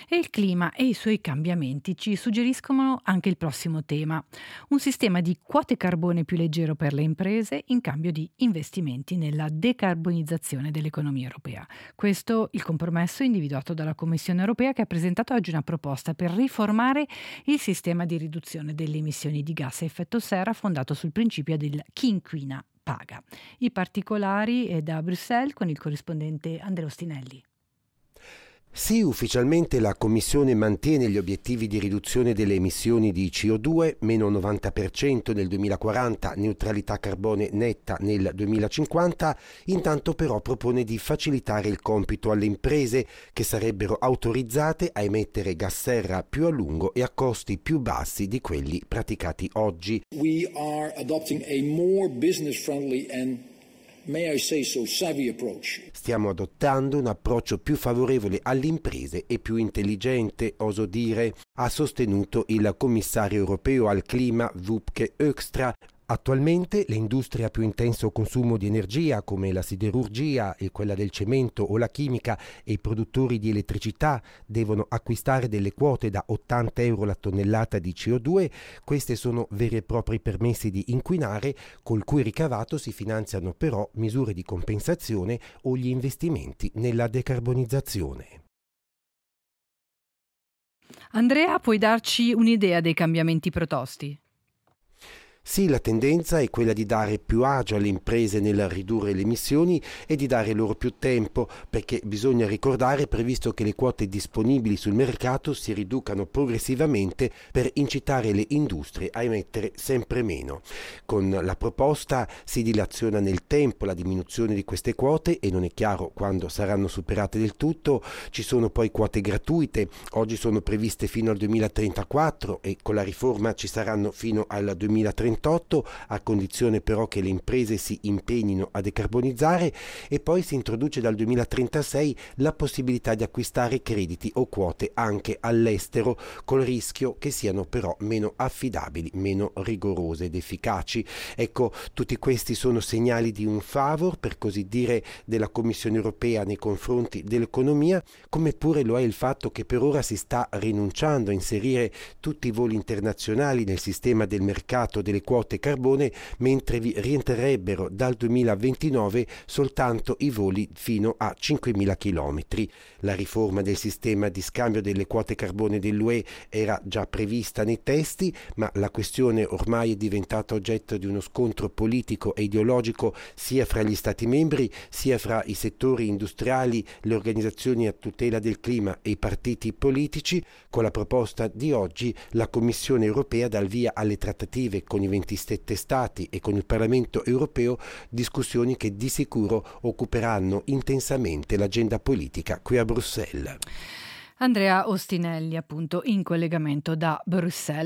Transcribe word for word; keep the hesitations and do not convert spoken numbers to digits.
E il clima e i suoi cambiamenti ci suggeriscono anche il prossimo tema: un sistema di quote carbone più leggero per le imprese in cambio di investimenti nella decarbonizzazione dell'economia europea. Questo il compromesso individuato dalla Commissione europea, che ha presentato oggi una proposta per riformare il sistema di riduzione delle emissioni di gas a effetto serra fondato sul principio del chi inquina paga. I particolari è da Bruxelles con il corrispondente Andrea Ostinelli. Sì, ufficialmente la Commissione mantiene gli obiettivi di riduzione delle emissioni di C O due, meno novanta per cento nel duemilaquaranta, neutralità carbone netta nel duemilacinquanta, intanto però propone di facilitare il compito alle imprese che sarebbero autorizzate a emettere gas serra più a lungo e a costi più bassi di quelli praticati oggi. We are adopting a more business friendly and May I say so, savvy approach. Stiamo adottando un approccio più favorevole alle imprese e più intelligente, oso dire, ha sostenuto il commissario europeo al clima Wopke Hoekstra. Attualmente le industrie a più intenso consumo di energia, come la siderurgia e quella del cemento o la chimica, e i produttori di elettricità devono acquistare delle quote da ottanta euro la tonnellata di C O due. Queste sono veri e propri permessi di inquinare, col cui ricavato si finanziano però misure di compensazione o gli investimenti nella decarbonizzazione. Andrea, puoi darci un'idea dei cambiamenti proposti? Sì, la tendenza è quella di dare più agio alle imprese nel ridurre le emissioni e di dare loro più tempo, perché bisogna ricordare previsto che le quote disponibili sul mercato si riducano progressivamente per incitare le industrie a emettere sempre meno. Con la proposta si dilaziona nel tempo la diminuzione di queste quote e non è chiaro quando saranno superate del tutto. Ci sono poi quote gratuite, oggi sono previste fino al duemilatrentaquattro e con la riforma ci saranno fino al duemilatrentotto, a condizione però che le imprese si impegnino a decarbonizzare, e poi si introduce dal duemilatrentasei la possibilità di acquistare crediti o quote anche all'estero, col rischio che siano però meno affidabili, meno rigorose ed efficaci. Ecco, tutti questi sono segnali di un favor, per così dire, della Commissione europea nei confronti dell'economia, come pure lo è il fatto che per ora si sta rinunciando a inserire tutti i voli internazionali nel sistema del mercato delle quote carbone, mentre vi rientrerebbero dal duemilaventinove soltanto i voli fino a cinquemila chilometri. La riforma del sistema di scambio delle quote carbone dell'U E era già prevista nei testi, ma la questione ormai è diventata oggetto di uno scontro politico e ideologico sia fra gli Stati membri, sia fra i settori industriali, le organizzazioni a tutela del clima e i partiti politici. Con la proposta di oggi la Commissione europea dà il via alle trattative con i ventisette Stati e con il Parlamento europeo, discussioni che di sicuro occuperanno intensamente l'agenda politica qui a Bruxelles. Andrea Ostinelli, appunto, in collegamento da Bruxelles.